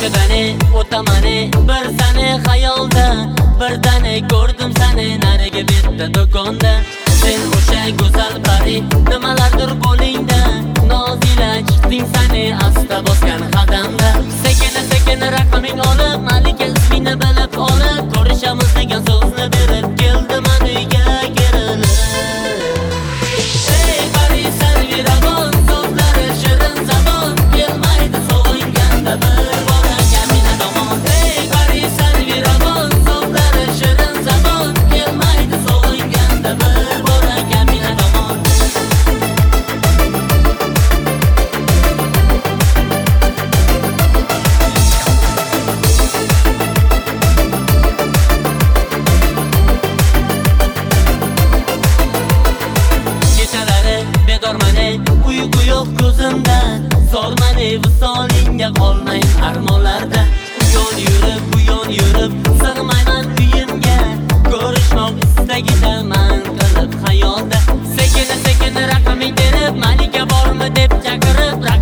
ko'chadani o'tamani bir sani xayolda, birdani ko'rdim sani narigi betda do'konda. Sen o'sha go'zal pari, nimalardir qo'lingda, nozila chiqding sani asta bosgan qadamda. Sekin raqaming olib, malika ismini bilib olib, ko'rishamiz degan so'zni berib keldim aniga kerilib. Ey pari sarviramon, so'zlari shirin zabon, kelmaydi sog'inganda bir bora kamina tomon. Ey pari sarviramon, so'zlari shirin zabon, kelmaydi sog'inganda bir bora kamina tomon. Bedormani, uyqu yo'q ko'zimda, zormani visolingga qolmayin armonlarda. Bu yon yurib, sig'mayman uyimga, ko'rishmoq istagidaman qilib xayolda. Sekin raqaming berib, malika bormi deb chaqirib